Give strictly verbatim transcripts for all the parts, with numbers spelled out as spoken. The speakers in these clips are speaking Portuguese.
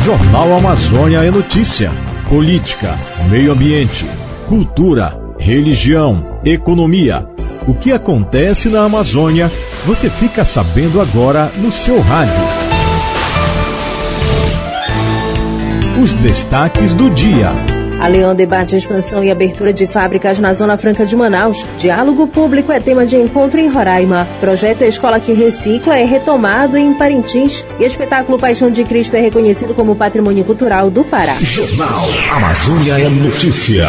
Jornal Amazônia é notícia. Política, meio ambiente, cultura, religião, economia. O que acontece na Amazônia, você fica sabendo agora no seu rádio. Os destaques do dia. A Leão debate a expansão e abertura de fábricas na Zona Franca de Manaus. Diálogo público é tema de encontro em Roraima. Projeto Escola que Recicla é retomado em Parintins. E espetáculo Paixão de Cristo é reconhecido como Patrimônio Cultural do Pará. Jornal Amazônia é notícia.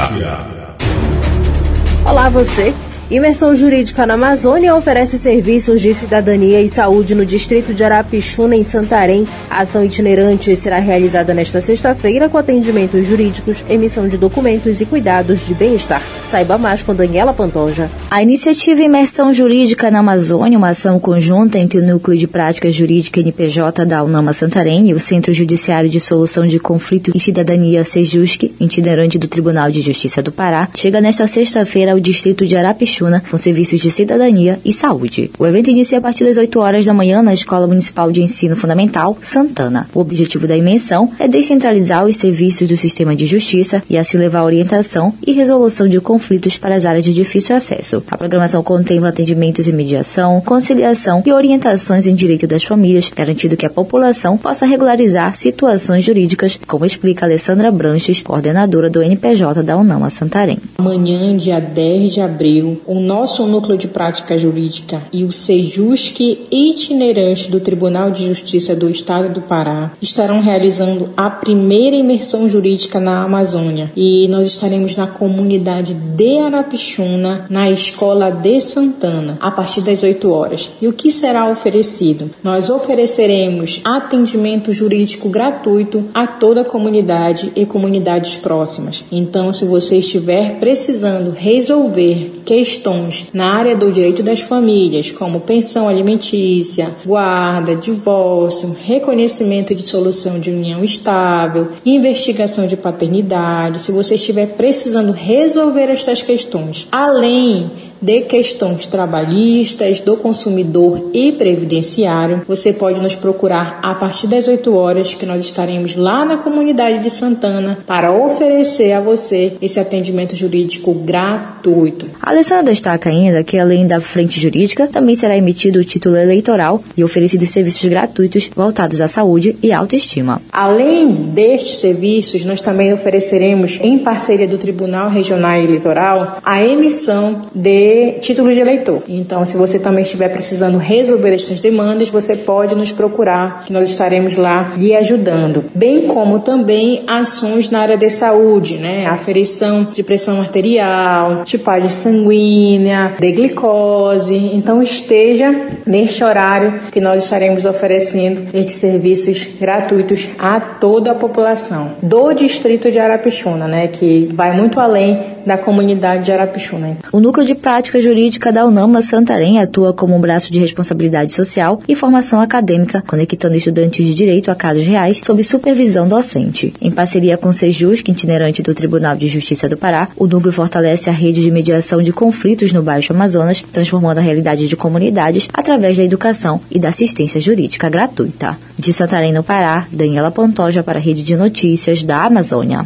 Olá você. Imersão Jurídica na Amazônia oferece serviços de cidadania e saúde no distrito de Arapixuna, em Santarém. A ação itinerante será realizada nesta sexta-feira com atendimentos jurídicos, emissão de documentos e cuidados de bem-estar. Saiba mais com Daniela Pantoja. A iniciativa Imersão Jurídica na Amazônia, uma ação conjunta entre o Núcleo de Prática Jurídica N P J da UNAMA Santarém e o Centro Judiciário de Solução de Conflito e Cidadania Sejusc, itinerante do Tribunal de Justiça do Pará, chega nesta sexta-feira ao distrito de Arapixuna com serviços de cidadania e saúde. O evento inicia a partir das oito horas da manhã na Escola Municipal de Ensino Fundamental, Santana. O objetivo da imersão é descentralizar os serviços do sistema de justiça e assim levar orientação e resolução de conflitos para as áreas de difícil acesso. A programação contempla atendimentos em mediação, conciliação e orientações em direito das famílias, garantindo que a população possa regularizar situações jurídicas, como explica Alessandra Branches, coordenadora do N P J da UNAMA Santarém. Amanhã, dia dez de abril, o nosso Núcleo de Prática Jurídica e o Sejusc itinerante do Tribunal de Justiça do Estado do Pará estarão realizando a primeira imersão jurídica na Amazônia. E nós estaremos na comunidade de Arapixuna, na Escola de Santana, a partir das oito horas. E o que será oferecido? Nós ofereceremos atendimento jurídico gratuito a toda a comunidade e comunidades próximas. Então, se você estiver precisando resolver questões na área do direito das famílias, como pensão alimentícia, guarda, divórcio, reconhecimento de solução de união estável, investigação de paternidade, se você estiver precisando resolver estas questões, além de questões trabalhistas, do consumidor e previdenciário, você pode nos procurar a partir das oito horas, que nós estaremos lá na comunidade de Santana para oferecer a você esse atendimento jurídico gratuito. A Alessandra destaca ainda que, além da frente jurídica, também será emitido o título eleitoral e oferecidos serviços gratuitos voltados à saúde e autoestima. Além destes serviços, nós também ofereceremos, em parceria do Tribunal Regional Eleitoral, a emissão de título de eleitor. Então, se você também estiver precisando resolver estas demandas, você pode nos procurar, que nós estaremos lá lhe ajudando. Bem como também ações na área de saúde, né? Aferição de pressão arterial, tipagem sanguínea, de glicose. Então, esteja neste horário que nós estaremos oferecendo estes serviços gratuitos a toda a população do distrito de Arapixuna, né? Que vai muito além da comunidade de Arapixuna. O Núcleo de Prática Jurídica da UNAMA Santarém atua como um braço de responsabilidade social e formação acadêmica, conectando estudantes de direito a casos reais sob supervisão docente. Em parceria com o Sejusc, itinerante do Tribunal de Justiça do Pará, o núcleo fortalece a rede de mediação de conflitos no Baixo Amazonas, transformando a realidade de comunidades através da educação e da assistência jurídica gratuita. De Santarém, no Pará, Daniela Pantoja para a Rede de Notícias da Amazônia.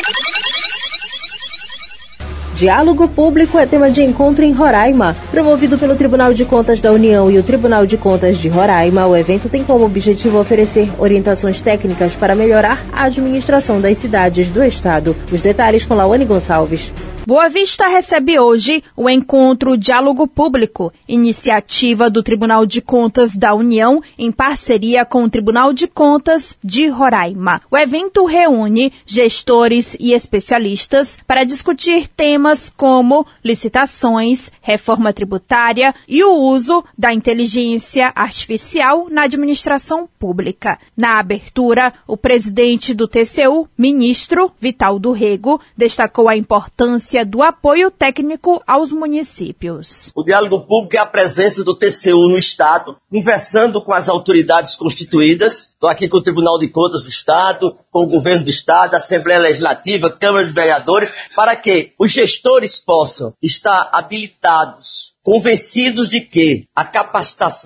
Diálogo público é tema de encontro em Roraima. Promovido pelo Tribunal de Contas da União e o Tribunal de Contas de Roraima, o evento tem como objetivo oferecer orientações técnicas para melhorar a administração das cidades do estado. Os detalhes com Lawane Gonçalves. Boa Vista recebe hoje o encontro Diálogo Público, iniciativa do Tribunal de Contas da União em parceria com o Tribunal de Contas de Roraima. O evento reúne gestores e especialistas para discutir temas como licitações, reforma tributária e o uso da inteligência artificial na administração pública. Na abertura, o presidente do T C U, ministro Vital do Rego, destacou a importância do apoio técnico aos municípios. O diálogo público é a presença do T C U no Estado, conversando com as autoridades constituídas. Estou aqui com o Tribunal de Contas do Estado, com o Governo do Estado, a Assembleia Legislativa, Câmara de Vereadores, para que os gestores possam estar habilitados, convencidos de que a capacitação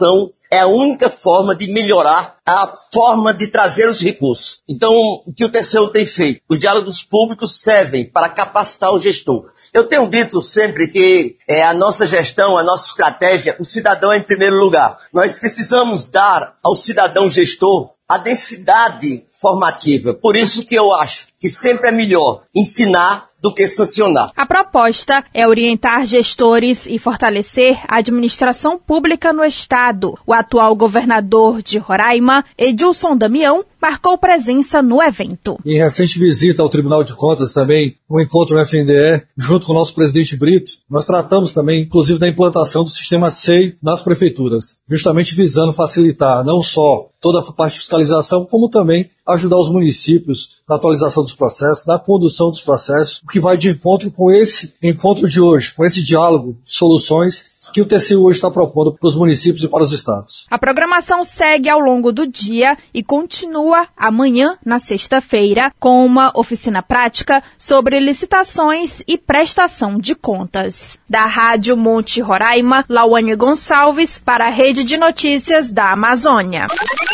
É a única forma de melhorar a forma de trazer os recursos. Então, o que o T C U tem feito? Os diálogos públicos servem para capacitar o gestor. Eu tenho dito sempre que é, a nossa gestão, a nossa estratégia, o cidadão é em primeiro lugar. Nós precisamos dar ao cidadão gestor a densidade formativa. Por isso que eu acho que sempre é melhor ensinar do que sancionar. A proposta é orientar gestores e fortalecer a administração pública no Estado. O atual governador de Roraima, Edilson Damião, marcou presença no evento. Em recente visita ao Tribunal de Contas também, um encontro no F N D E, junto com o nosso presidente Brito, nós tratamos também, inclusive, da implantação do sistema S E I nas prefeituras, justamente visando facilitar não só toda a parte de fiscalização, como também ajudar os municípios na atualização dos processos, na condução dos processos, o que vai de encontro com esse encontro de hoje, com esse diálogo, soluções que o T C U hoje está propondo para os municípios e para os estados. A programação segue ao longo do dia e continua amanhã, na sexta-feira, com uma oficina prática sobre licitações e prestação de contas. Da Rádio Monte Roraima, Lauane Gonçalves, para a Rede de Notícias da Amazônia.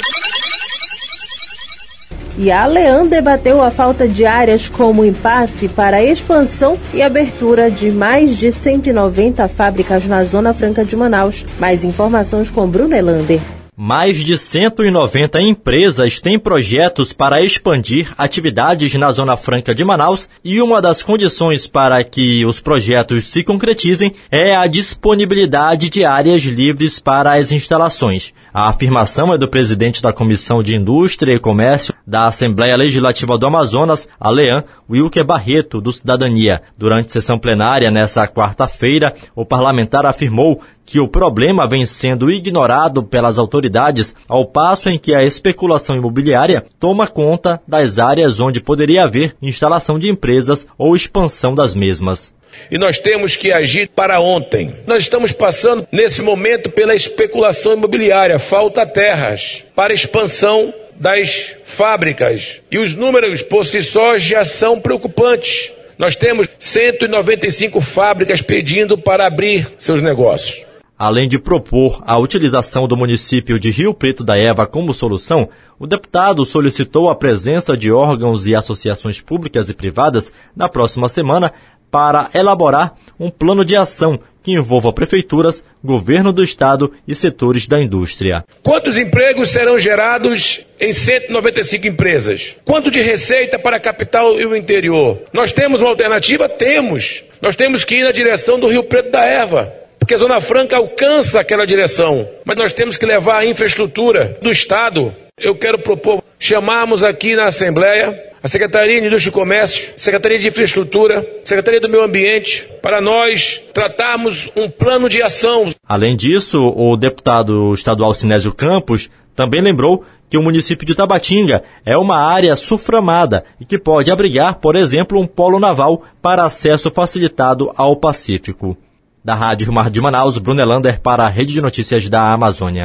E a Lean debateu a falta de áreas como impasse para a expansão e abertura de mais de cento e noventa fábricas na Zona Franca de Manaus. Mais informações com Bruno Elander. Mais de cento e noventa empresas têm projetos para expandir atividades na Zona Franca de Manaus e uma das condições para que os projetos se concretizem é a disponibilidade de áreas livres para as instalações. A afirmação é do presidente da Comissão de Indústria e Comércio da Assembleia Legislativa do Amazonas, a Lean, Wilker Barreto, do Cidadania. Durante sessão plenária nesta quarta-feira, o parlamentar afirmou que o problema vem sendo ignorado pelas autoridades ao passo em que a especulação imobiliária toma conta das áreas onde poderia haver instalação de empresas ou expansão das mesmas. E nós temos que agir para ontem. Nós estamos passando, nesse momento, pela especulação imobiliária. Falta terras para expansão das fábricas. E os números, por si só, já são preocupantes. Nós temos cento e noventa e cinco fábricas pedindo para abrir seus negócios. Além de propor a utilização do município de Rio Preto da Eva como solução, o deputado solicitou a presença de órgãos e associações públicas e privadas na próxima semana para elaborar um plano de ação que envolva prefeituras, governo do estado e setores da indústria. Quantos empregos serão gerados em cento e noventa e cinco empresas? Quanto de receita para a capital e o interior? Nós temos uma alternativa? Temos. Nós temos que ir na direção do Rio Preto da Eva, porque a Zona Franca alcança aquela direção, mas nós temos que levar a infraestrutura do estado. Eu quero propor, chamarmos aqui na Assembleia a Secretaria de Indústria e Comércio, Secretaria de Infraestrutura, Secretaria do Meio Ambiente, para nós tratarmos um plano de ação. Além disso, o deputado estadual Sinésio Campos também lembrou que o município de Tabatinga é uma área sulframada e que pode abrigar, por exemplo, um polo naval para acesso facilitado ao Pacífico. Da Rádio Rio Mar de Manaus, Bruno Elander para a Rede de Notícias da Amazônia.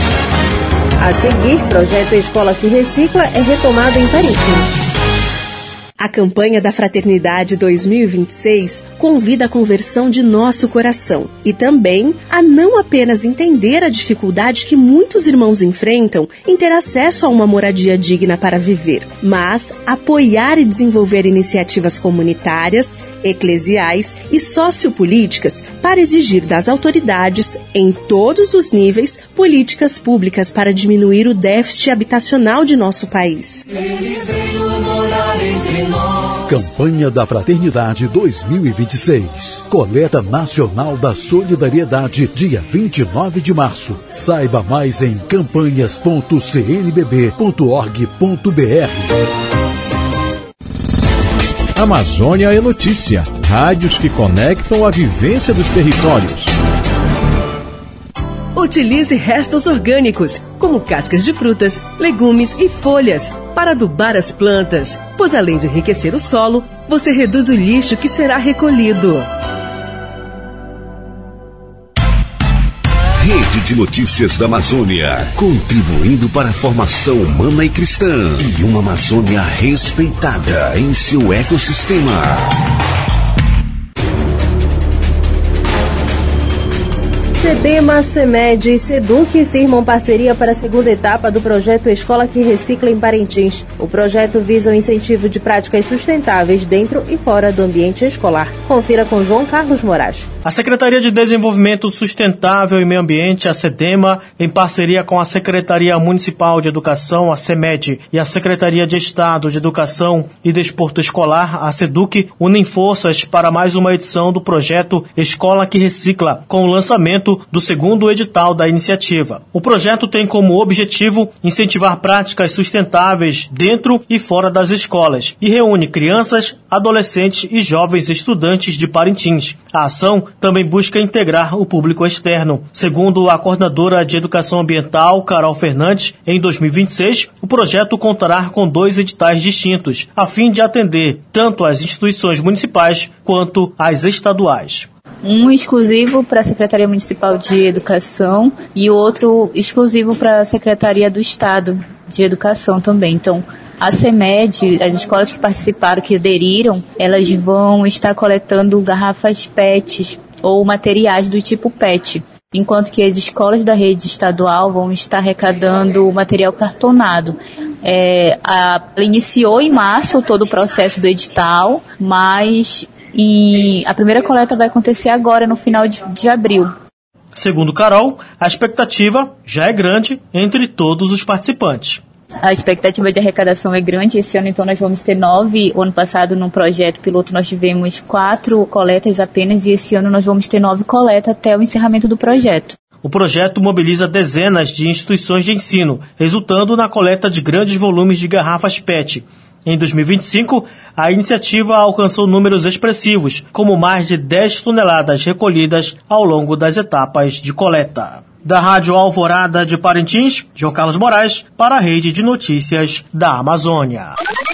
A seguir, projeto Escola que Recicla é retomado em Parintins. A campanha da Fraternidade dois mil e vinte e seis convida a conversão de nosso coração e também a não apenas entender a dificuldade que muitos irmãos enfrentam em ter acesso a uma moradia digna para viver, mas apoiar e desenvolver iniciativas comunitárias, eclesiais e sociopolíticas para exigir das autoridades, em todos os níveis, políticas públicas para diminuir o déficit habitacional de nosso país. Ele veio morar entre nós. Campanha da Fraternidade dois mil e vinte e seis. Coleta Nacional da Solidariedade, dia vinte e nove de março. Saiba mais em campanhas ponto c n b b ponto org ponto b r. Amazônia é notícia. Rádios que conectam a vivência dos territórios. Utilize restos orgânicos, como cascas de frutas, legumes e folhas, para adubar as plantas, pois além de enriquecer o solo, você reduz o lixo que será recolhido. Rede de Notícias da Amazônia, contribuindo para a formação humana e cristã e uma Amazônia respeitada em seu ecossistema. SEDEMA, CEMED e SEDUC firmam parceria para a segunda etapa do projeto Escola que Recicla em Parintins. O projeto visa o incentivo de práticas sustentáveis dentro e fora do ambiente escolar. Confira com João Carlos Moraes. A Secretaria de Desenvolvimento Sustentável e Meio Ambiente, a SEDEMA, em parceria com a Secretaria Municipal de Educação, a CEMED, e a Secretaria de Estado de Educação e Desporto Escolar, a SEDUC, unem forças para mais uma edição do projeto Escola que Recicla, com o lançamento do segundo edital da iniciativa. O projeto tem como objetivo incentivar práticas sustentáveis dentro e fora das escolas e reúne crianças, adolescentes e jovens estudantes de Parintins. A ação também busca integrar o público externo. Segundo a coordenadora de Educação Ambiental, Carol Fernandes, em dois mil e vinte e seis, o projeto contará com dois editais distintos, a fim de atender tanto as instituições municipais quanto as estaduais. Um exclusivo para a Secretaria Municipal de Educação e o outro exclusivo para a Secretaria do Estado de Educação também. Então, a CEMED, as escolas que participaram, que aderiram, elas vão estar coletando garrafas P E Ts ou materiais do tipo P E T, enquanto que as escolas da rede estadual vão estar arrecadando material cartonado. É, a, ela iniciou em março todo o processo do edital, mas e a primeira coleta vai acontecer agora, no final de, de abril. Segundo Carol, a expectativa já é grande entre todos os participantes. A expectativa de arrecadação é grande. Esse ano, então, nós vamos ter nove. O ano passado, no projeto piloto, nós tivemos quatro coletas apenas, e esse ano nós vamos ter nove coletas até o encerramento do projeto. O projeto mobiliza dezenas de instituições de ensino, resultando na coleta de grandes volumes de garrafas P E T. Em dois mil e vinte e cinco, a iniciativa alcançou números expressivos, como mais de dez toneladas recolhidas ao longo das etapas de coleta. Da Rádio Alvorada de Parintins, João Carlos Moraes, para a Rede de Notícias da Amazônia.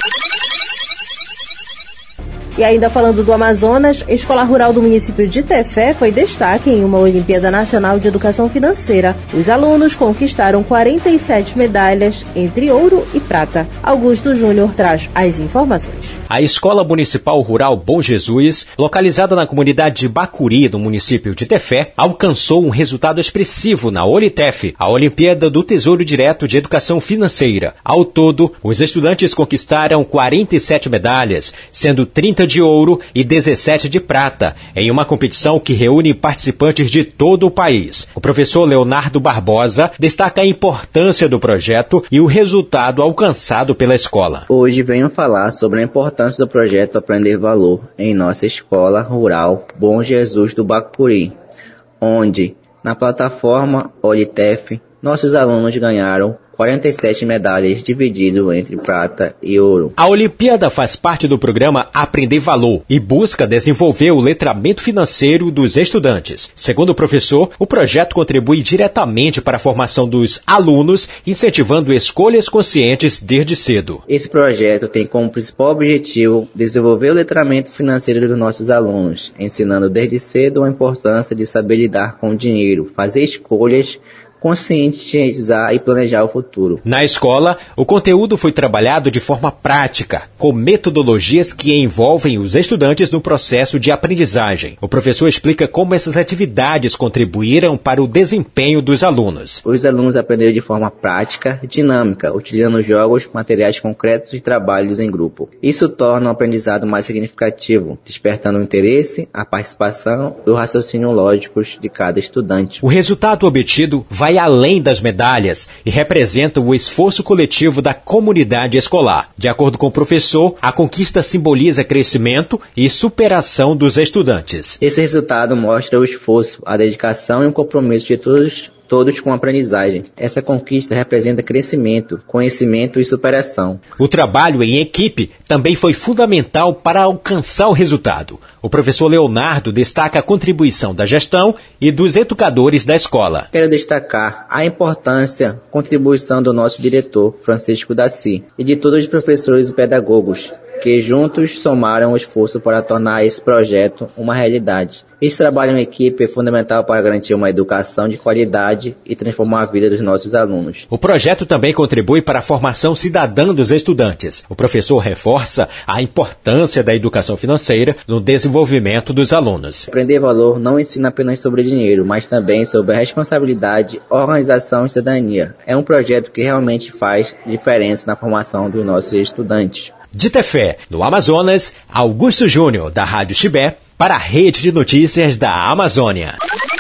E ainda falando do Amazonas, a Escola Rural do município de Tefé foi destaque em uma Olimpíada Nacional de Educação Financeira. Os alunos conquistaram quarenta e sete medalhas, entre ouro e prata. Augusto Júnior traz as informações. A Escola Municipal Rural Bom Jesus, localizada na comunidade de Bacuri, do município de Tefé, alcançou um resultado expressivo na Olitef, a Olimpíada do Tesouro Direto de Educação Financeira. Ao todo, os estudantes conquistaram quarenta e sete medalhas, sendo trinta de ouro e dezessete de prata, em uma competição que reúne participantes de todo o país. O professor Leonardo Barbosa destaca a importância do projeto e o resultado alcançado pela escola. Hoje venho falar sobre a importância do projeto Aprender Valor em nossa Escola Rural Bom Jesus do Bacuri, onde, na plataforma Olitef, nossos alunos ganharam quarenta e sete medalhas dividido entre prata e ouro. A Olimpíada faz parte do programa Aprender Valor e busca desenvolver o letramento financeiro dos estudantes. Segundo o professor, o projeto contribui diretamente para a formação dos alunos, incentivando escolhas conscientes desde cedo. Esse projeto tem como principal objetivo desenvolver o letramento financeiro dos nossos alunos, ensinando desde cedo a importância de saber lidar com o dinheiro, fazer escolhas, conscientizar e planejar o futuro. Na escola, o conteúdo foi trabalhado de forma prática, com metodologias que envolvem os estudantes no processo de aprendizagem. O professor explica como essas atividades contribuíram para o desempenho dos alunos. Os alunos aprenderam de forma prática e dinâmica, utilizando jogos, materiais concretos e trabalhos em grupo. Isso torna o aprendizado mais significativo, despertando o interesse, a participação e o raciocínio lógicos de cada estudante. O resultado obtido vai além das medalhas e representa o esforço coletivo da comunidade escolar. De acordo com o professor, a conquista simboliza crescimento e superação dos estudantes. Esse resultado mostra o esforço, a dedicação e o compromisso de todos todos com a aprendizagem. Essa conquista representa crescimento, conhecimento e superação. O trabalho em equipe também foi fundamental para alcançar o resultado. O professor Leonardo destaca a contribuição da gestão e dos educadores da escola. Quero destacar a importância, contribuição do nosso diretor, Francisco Daci, e de todos os professores e pedagogos, que juntos somaram o esforço para tornar esse projeto uma realidade. Esse trabalho em equipe é fundamental para garantir uma educação de qualidade e transformar a vida dos nossos alunos. O projeto também contribui para a formação cidadã dos estudantes. O professor reforça a importância da educação financeira no desenvolvimento dos alunos. Aprender valor não ensina apenas sobre dinheiro, mas também sobre a responsabilidade, organização e cidadania. É um projeto que realmente faz diferença na formação dos nossos estudantes. De Tefé, no Amazonas, Augusto Júnior, da Rádio Chibé, para a Rede de Notícias da Amazônia.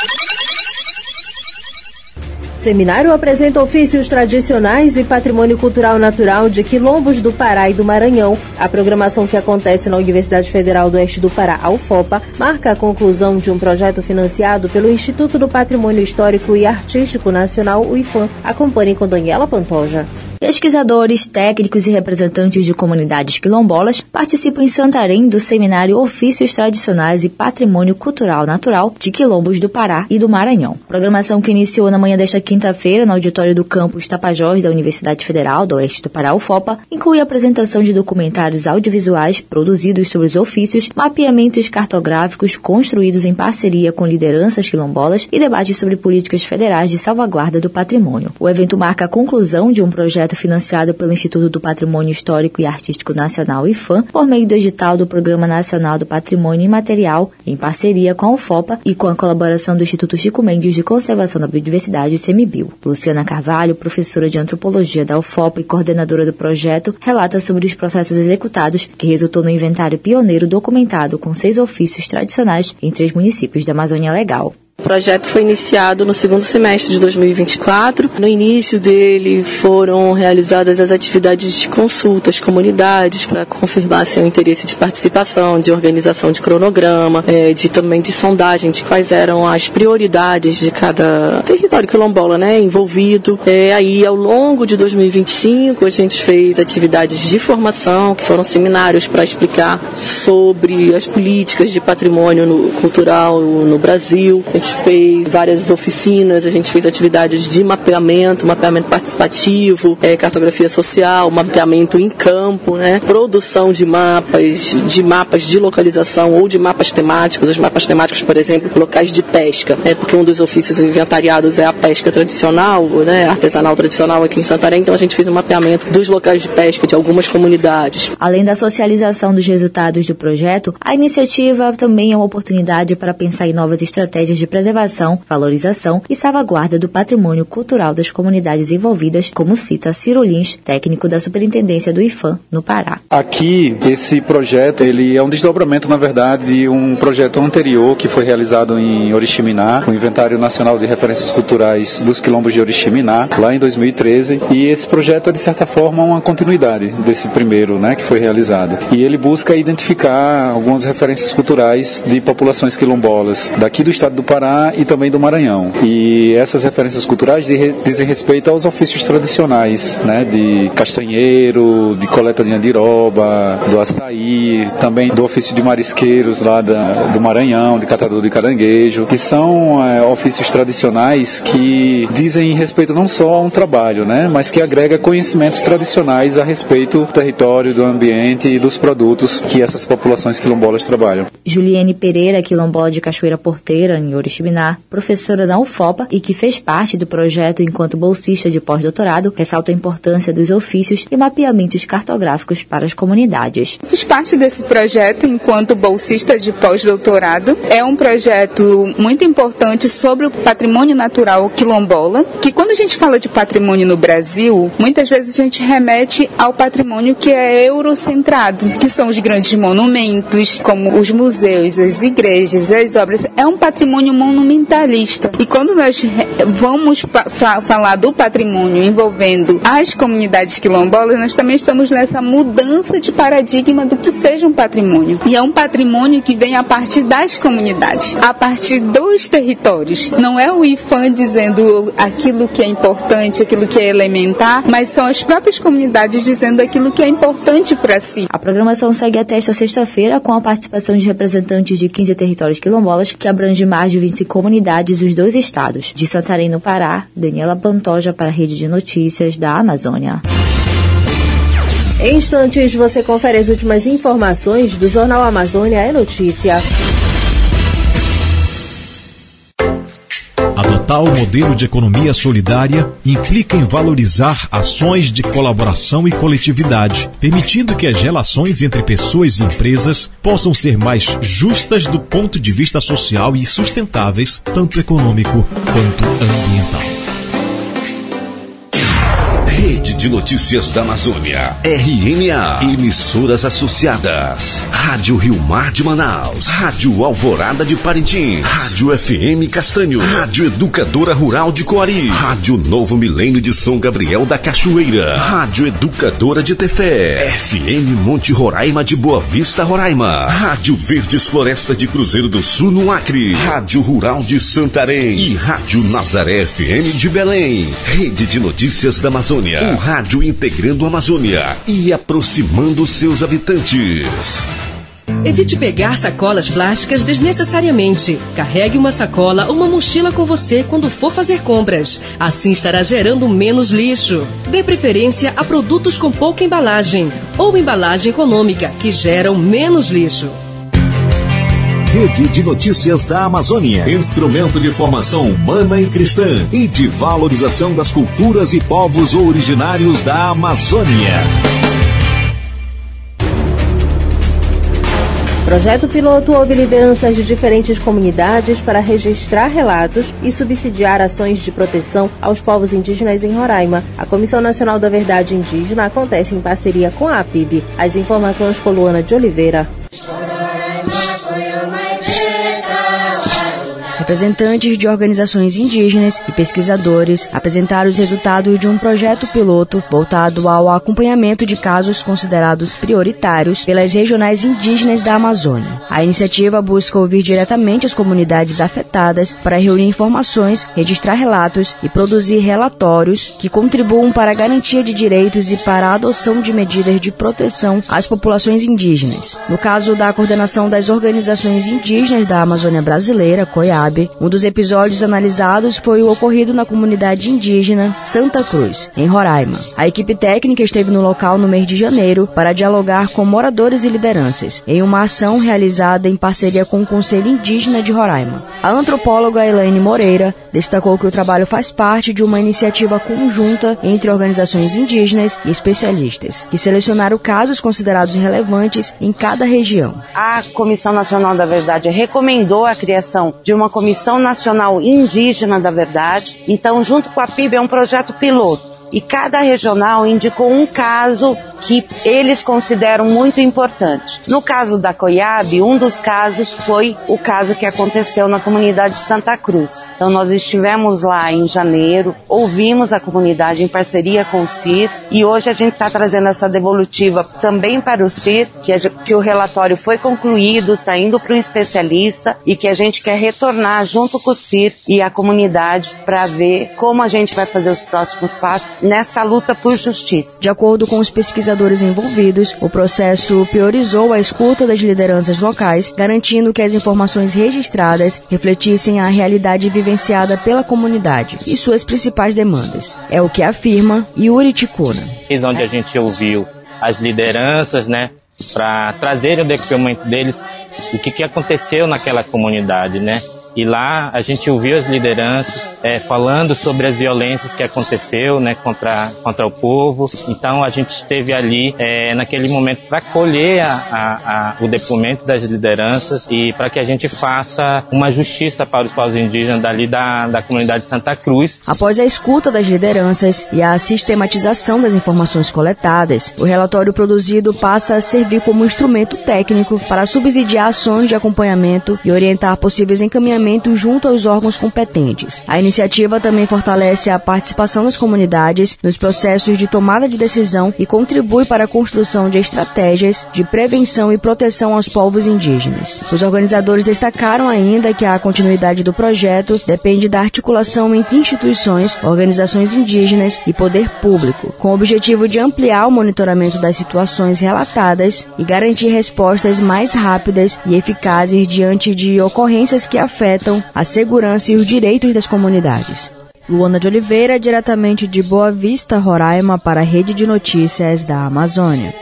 Seminário apresenta ofícios tradicionais e patrimônio cultural natural de quilombos do Pará e do Maranhão. A programação que acontece na Universidade Federal do Oeste do Pará, a U F O P A, marca a conclusão de um projeto financiado pelo Instituto do Patrimônio Histórico e Artístico Nacional, o IFAM. Acompanhe com Daniela Pantoja. Pesquisadores, técnicos e representantes de comunidades quilombolas participam em Santarém do seminário Ofícios Tradicionais e Patrimônio Cultural Natural de Quilombos do Pará e do Maranhão. Programação que iniciou na manhã desta quinta-feira no auditório do campus Tapajós da Universidade Federal do Oeste do Pará, U F O P A, inclui a apresentação de documentários audiovisuais produzidos sobre os ofícios, mapeamentos cartográficos construídos em parceria com lideranças quilombolas e debates sobre políticas federais de salvaguarda do patrimônio. O evento marca a conclusão de um projeto financiado pelo Instituto do Patrimônio Histórico e Artístico Nacional, IFAM, por meio do edital do Programa Nacional do Patrimônio Imaterial, em parceria com a U F O P A e com a colaboração do Instituto Chico Mendes de Conservação da Biodiversidade, CEMIBio. Luciana Carvalho, professora de Antropologia da U F O P A e coordenadora do projeto, relata sobre os processos executados, que resultou no inventário pioneiro documentado com seis ofícios tradicionais em três municípios da Amazônia Legal. O projeto foi iniciado no segundo semestre de dois mil e vinte e quatro. No início dele foram realizadas as atividades de consulta às comunidades para confirmar seu interesse de participação, de organização de cronograma, é, de também de sondagem de quais eram as prioridades de cada território quilombola, né, envolvido. É, aí, ao longo de dois mil e vinte e cinco, a gente fez atividades de formação, que foram seminários para explicar sobre as políticas de patrimônio no, cultural no Brasil. A gente fez várias oficinas, a gente fez atividades de mapeamento, mapeamento participativo, é, cartografia social, mapeamento em campo, né, produção de mapas, de mapas de localização ou de mapas temáticos. Os mapas temáticos, por exemplo, locais de pesca, né, porque um dos ofícios inventariados é a pesca tradicional, né, artesanal tradicional aqui em Santarém, então a gente fez um mapeamento dos locais de pesca de algumas comunidades. Além da socialização dos resultados do projeto, a iniciativa também é uma oportunidade para pensar em novas estratégias de preservação, valorização e salvaguarda do patrimônio cultural das comunidades envolvidas, como cita Ciro Lins, técnico da Superintendência do IFAM, no Pará. Aqui, esse projeto, ele é um desdobramento, na verdade, de um projeto anterior que foi realizado em Oriximiná, o Inventário Nacional de Referências Culturais dos Quilombos de Oriximiná, lá em dois mil e treze, e esse projeto é, de certa forma, uma continuidade desse primeiro, né, que foi realizado. E ele busca identificar algumas referências culturais de populações quilombolas daqui do estado do Pará e também do Maranhão. E essas referências culturais dizem respeito aos ofícios tradicionais, né, de castanheiro, de coleta de andiroba, do açaí, também do ofício de marisqueiros lá da, do Maranhão, de catador de caranguejo, que são é, ofícios tradicionais que dizem respeito não só a um trabalho, né, mas que agrega conhecimentos tradicionais a respeito do território, do ambiente e dos produtos que essas populações quilombolas trabalham. Juliane Pereira, quilombola de Cachoeira Porteira, em Oriximiná, professora da U F O P A e que fez parte do projeto enquanto bolsista de pós-doutorado, ressalta a importância dos ofícios e mapeamentos cartográficos para as comunidades. Fiz parte desse projeto enquanto bolsista de pós-doutorado. É um projeto muito importante sobre o patrimônio natural quilombola, que quando a gente fala de patrimônio no Brasil, muitas vezes a gente remete ao patrimônio que é eurocentrado, que são os grandes monumentos, como os museus, as igrejas, as obras. É um patrimônio monumentalista. E quando nós vamos pa- fa- falar do patrimônio envolvendo as comunidades quilombolas, nós também estamos nessa mudança de paradigma do que seja um patrimônio. E é um patrimônio que vem a partir das comunidades, a partir dos territórios. Não é o IFAM dizendo aquilo que é importante, aquilo que é elementar, mas são as próprias comunidades dizendo aquilo que é importante para si. A programação segue até esta sexta-feira com a participação de representantes de quinze territórios quilombolas, que abrange mais de vinte comunidades dos dois estados. De Santarém, no Pará, Daniela Pantoja para a Rede de Notícias da Amazônia. Em instantes, você confere as últimas informações do Jornal Amazônia é Notícia. Adotar o modelo de economia solidária implica em valorizar ações de colaboração e coletividade, permitindo que as relações entre pessoas e empresas possam ser mais justas do ponto de vista social e sustentáveis, tanto econômico quanto ambiental. Rede de Notícias da Amazônia, R N A, emissoras associadas, Rádio Rio Mar de Manaus, Rádio Alvorada de Parintins, Rádio F M Castanho, Rádio Educadora Rural de Coari, Rádio Novo Milênio de São Gabriel da Cachoeira, Rádio Educadora de Tefé, F M Monte Roraima de Boa Vista, Roraima, Rádio Verdes Floresta de Cruzeiro do Sul no Acre, Rádio Rural de Santarém e Rádio Nazaré F M de Belém. Rede de Notícias da Amazônia, o rádio integrando a Amazônia e aproximando seus habitantes. Evite pegar sacolas plásticas desnecessariamente. Carregue uma sacola ou uma mochila com você quando for fazer compras. Assim estará gerando menos lixo. Dê preferência a produtos com pouca embalagem ou embalagem econômica, que geram menos lixo. Rede de Notícias da Amazônia, instrumento de formação humana e cristã e de valorização das culturas e povos originários da Amazônia. Projeto piloto ouve lideranças de diferentes comunidades para registrar relatos e subsidiar ações de proteção aos povos indígenas em Roraima. A Comissão Nacional da Verdade Indígena acontece em parceria com a A P I B. As informações com Luana de Oliveira. Representantes de organizações indígenas e pesquisadores apresentaram os resultados de um projeto piloto voltado ao acompanhamento de casos considerados prioritários pelas regionais indígenas da Amazônia. A iniciativa busca ouvir diretamente as comunidades afetadas para reunir informações, registrar relatos e produzir relatórios que contribuam para a garantia de direitos e para a adoção de medidas de proteção às populações indígenas. No caso da coordenação das organizações indígenas da Amazônia Brasileira, COIAB, um dos episódios analisados foi o ocorrido na comunidade indígena Santa Cruz, em Roraima. A equipe técnica esteve no local no mês de janeiro para dialogar com moradores e lideranças, em uma ação realizada em parceria com o Conselho Indígena de Roraima. A antropóloga Elaine Moreira destacou que o trabalho faz parte de uma iniciativa conjunta entre organizações indígenas e especialistas, que selecionaram casos considerados relevantes em cada região. A Comissão Nacional da Verdade recomendou a criação de uma Comissão Nacional Indígena da Verdade. Então, junto com a P I B, é um projeto piloto. E cada regional indicou um caso que eles consideram muito importante. No caso da COIAB, um dos casos foi o caso que aconteceu na comunidade de Santa Cruz. Então nós estivemos lá em janeiro, ouvimos a comunidade em parceria com o C I R e hoje a gente está trazendo essa devolutiva também para o C I R, que, a, que o relatório foi concluído, está indo para um especialista e que a gente quer retornar junto com o C I R e a comunidade para ver como a gente vai fazer os próximos passos nessa luta por justiça. De acordo com os pesquisadores envolvidos, o processo priorizou a escuta das lideranças locais, garantindo que as informações registradas refletissem a realidade vivenciada pela comunidade e suas principais demandas. É o que afirma Yuri Ticuna. Onde a gente ouviu as lideranças, né, para trazerem o depoimento deles, o que, que aconteceu naquela comunidade, né? E lá a gente ouviu as lideranças é, falando sobre as violências que aconteceu, né, contra, contra o povo. Então a gente esteve ali é, naquele momento para colher a, a, a, o depoimento das lideranças e para que a gente faça uma justiça para os povos indígenas dali da, da comunidade de Santa Cruz. Após a escuta das lideranças e a sistematização das informações coletadas, o relatório produzido passa a servir como instrumento técnico para subsidiar ações de acompanhamento e orientar possíveis encaminhamentos junto aos órgãos competentes. A iniciativa também fortalece a participação das comunidades nos processos de tomada de decisão e contribui para a construção de estratégias de prevenção e proteção aos povos indígenas. Os organizadores destacaram ainda que a continuidade do projeto depende da articulação entre instituições, organizações indígenas e poder público, com o objetivo de ampliar o monitoramento das situações relatadas e garantir respostas mais rápidas e eficazes diante de ocorrências que afetam a segurança e os direitos das comunidades. Luana de Oliveira, diretamente de Boa Vista, Roraima, para a Rede de Notícias da Amazônia.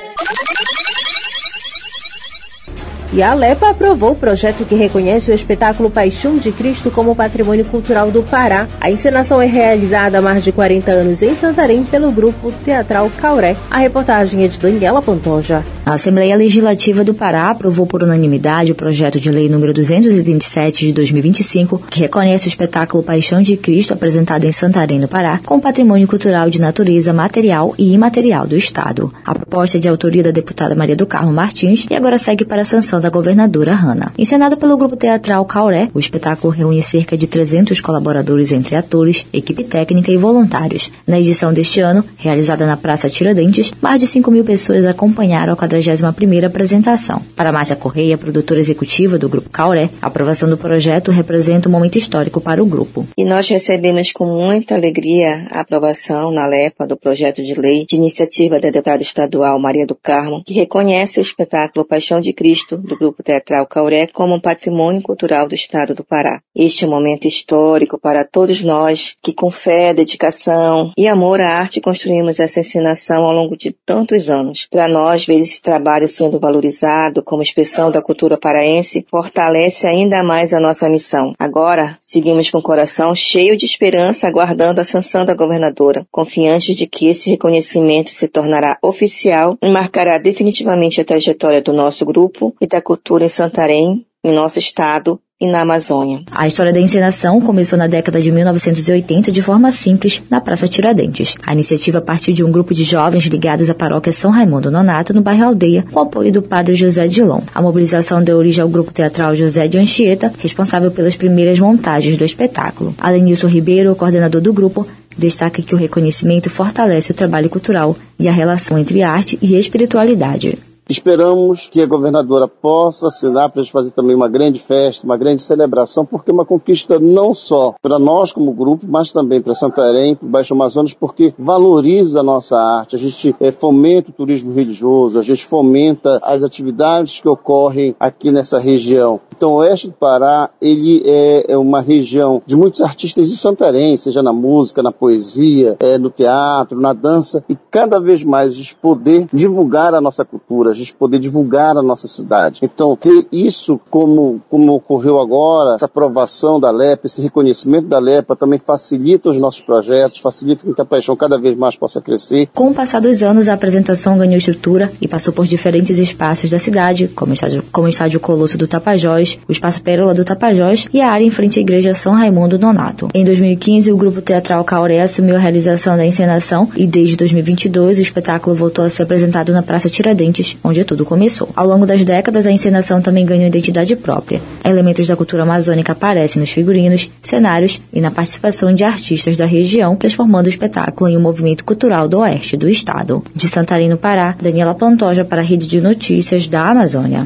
E a Alepa aprovou o projeto que reconhece o espetáculo Paixão de Cristo como patrimônio cultural do Pará. A encenação é realizada há mais de quarenta anos em Santarém pelo grupo teatral Cauré. A reportagem é de Daniela Pantoja. A Assembleia Legislativa do Pará aprovou por unanimidade o projeto de lei número duzentos e oitenta e sete de dois mil e vinte e cinco, que reconhece o espetáculo Paixão de Cristo apresentado em Santarém, no Pará, como patrimônio cultural de natureza material e imaterial do Estado. A proposta é de autoria da deputada Maria do Carmo Martins e agora segue para a sanção da governadora Hanna. Encenado pelo grupo teatral Cauré, o espetáculo reúne cerca de trezentos colaboradores entre atores, equipe técnica e voluntários. Na edição deste ano, realizada na Praça Tiradentes, mais de cinco mil pessoas acompanharam a quadragésima primeira apresentação. Para Márcia Correia, produtora executiva do grupo Cauré, a aprovação do projeto representa um momento histórico para o grupo. E nós recebemos com muita alegria a aprovação na Alepa do projeto de lei de iniciativa da deputada estadual Maria do Carmo, que reconhece o espetáculo Paixão de Cristo do grupo teatral Cauré como um patrimônio cultural do Estado do Pará. Este é um momento histórico para todos nós que, com fé, dedicação e amor à arte, construímos essa encenação ao longo de tantos anos. Para nós, ver esse trabalho sendo valorizado como expressão da cultura paraense fortalece ainda mais a nossa missão. Agora, seguimos com o coração cheio de esperança, aguardando a sanção da governadora, confiantes de que esse reconhecimento se tornará oficial e marcará definitivamente a trajetória do nosso grupo e da cultura em Santarém, em nosso estado e na Amazônia. A história da encenação começou na década de mil novecentos e oitenta de forma simples, na Praça Tiradentes. A iniciativa partiu de um grupo de jovens ligados à paróquia São Raimundo Nonato, no bairro Aldeia, com o apoio do padre José Dilon. A mobilização deu origem ao grupo teatral José de Anchieta, responsável pelas primeiras montagens do espetáculo. Alenilson Ribeiro, o coordenador do grupo, destaca que o reconhecimento fortalece o trabalho cultural e a relação entre arte e espiritualidade. Esperamos que a governadora possa assinar para a gente fazer também uma grande festa, uma grande celebração, porque é uma conquista não só para nós como grupo, mas também para Santarém, para o Baixo Amazonas, porque valoriza a nossa arte, a gente é, fomenta o turismo religioso, a gente fomenta as atividades que ocorrem aqui nessa região. Então o oeste do Pará, ele é, é uma região de muitos artistas de Santarém, seja na música, na poesia, é, no teatro, na dança, e cada vez mais a gente poder divulgar a nossa cultura, a gente poder divulgar a nossa cidade. Então, ter isso como, como ocorreu agora, essa aprovação da Alepa, esse reconhecimento da Alepa também facilita os nossos projetos, facilita que a Paixão cada vez mais possa crescer. Com o passar dos anos, a apresentação ganhou estrutura e passou por diferentes espaços da cidade, como o estádio, como o estádio Colosso do Tapajós, o Espaço Pérola do Tapajós e a área em frente à Igreja São Raimundo Nonato. Em dois mil e quinze, o grupo teatral Cauré assumiu a realização da encenação e desde dois mil e vinte e dois o espetáculo voltou a ser apresentado na Praça Tiradentes, onde tudo começou. Ao longo das décadas, a encenação também ganhou identidade própria. Elementos da cultura amazônica aparecem nos figurinos, cenários e na participação de artistas da região, transformando o espetáculo em um movimento cultural do oeste do estado. De Santarém, no Pará, Daniela Pantoja para a Rede de Notícias da Amazônia.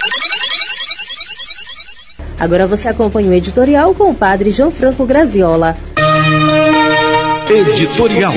Agora você acompanha o editorial com o padre João Franco Graziola. Editorial.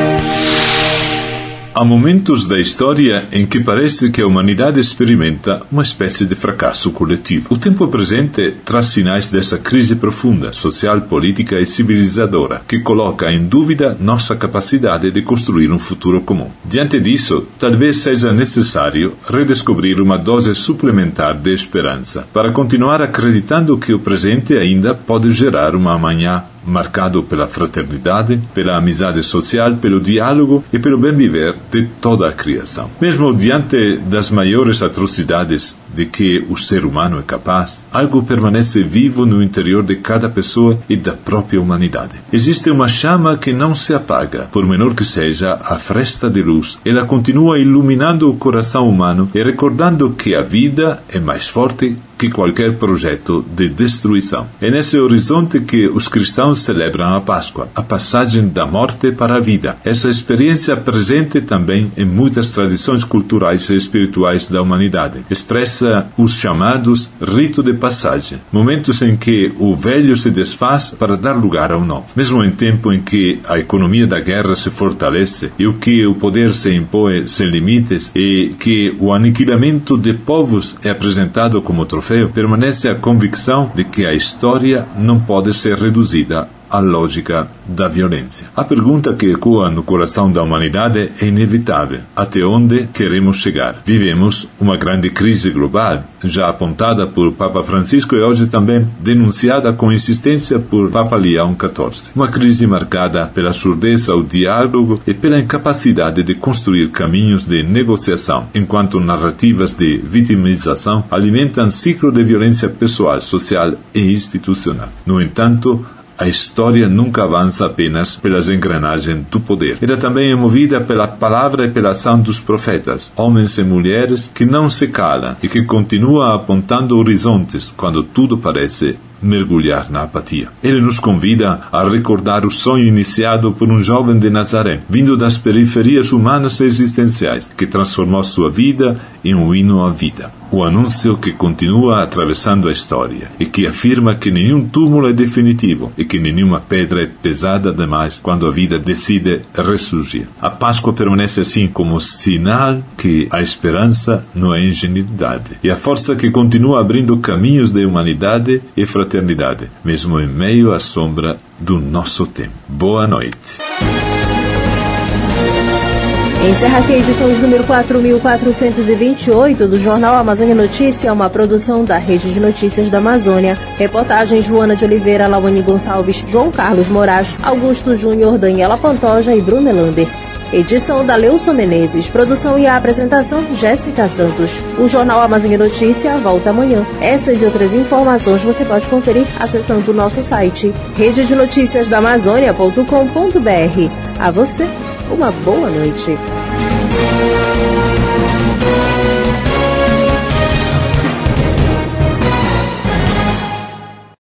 Há momentos da história em que parece que a humanidade experimenta uma espécie de fracasso coletivo. O tempo presente traz sinais dessa crise profunda, social, política e civilizadora, que coloca em dúvida nossa capacidade de construir um futuro comum. Diante disso, talvez seja necessário redescobrir uma dose suplementar de esperança, para continuar acreditando que o presente ainda pode gerar uma amanhã marcado pela fraternidade, pela amizade social, pelo diálogo e pelo bem-viver de toda a criação. Mesmo diante das maiores atrocidades de que o ser humano é capaz, algo permanece vivo no interior de cada pessoa e da própria humanidade. Existe uma chama que não se apaga, por menor que seja a fresta de luz. Ela continua iluminando o coração humano e recordando que a vida é mais forte que qualquer projeto de destruição. É nesse horizonte que os cristãos celebram a Páscoa, a passagem da morte para a vida. Essa experiência presente também em muitas tradições culturais e espirituais da humanidade. Expressa os chamados rito de passagem, momentos em que o velho se desfaz para dar lugar ao novo. Mesmo em tempo em que a economia da guerra se fortalece e o que o poder se impõe sem limites e que o aniquilamento de povos é apresentado como troféu, permanece a convicção de que a história não pode ser reduzida à lógica da violência. A pergunta que ecoa no coração da humanidade é inevitável. Até onde queremos chegar? Vivemos uma grande crise global, já apontada por Papa Francisco e hoje também denunciada com insistência por Papa Leão quatorze. Uma crise marcada pela surdez ao diálogo e pela incapacidade de construir caminhos de negociação, enquanto narrativas de vitimização alimentam ciclo de violência pessoal, social e institucional. No entanto, a história nunca avança apenas pelas engrenagens do poder. Ela também é movida pela palavra e pela ação dos profetas, homens e mulheres que não se calam e que continuam apontando horizontes quando tudo parece mergulhar na apatia. Ele nos convida a recordar o sonho iniciado por um jovem de Nazaré, vindo das periferias humanas e existenciais, que transformou sua vida em um hino à vida. O anúncio que continua atravessando a história e que afirma que nenhum túmulo é definitivo e que nenhuma pedra é pesada demais quando a vida decide ressurgir. A Páscoa permanece assim como sinal que a esperança não é ingenuidade e a força que continua abrindo caminhos de humanidade e fraternidade, mesmo em meio à sombra do nosso tempo. Boa noite. Encerra aqui a edição de número quatro mil quatrocentos e vinte e oito do Jornal Amazônia Notícia, uma produção da Rede de Notícias da Amazônia. Reportagens Joana de Oliveira, Lawane Gonçalves, João Carlos Moraes, Augusto Júnior, Daniela Pantoja e Bruno Elander. Edição da Leuson Menezes, produção e a apresentação Jéssica Santos. O Jornal Amazônia Notícia volta amanhã. Essas e outras informações você pode conferir acessando o nosso site rede de notícias da amazônia ponto com ponto br. A você, uma boa noite.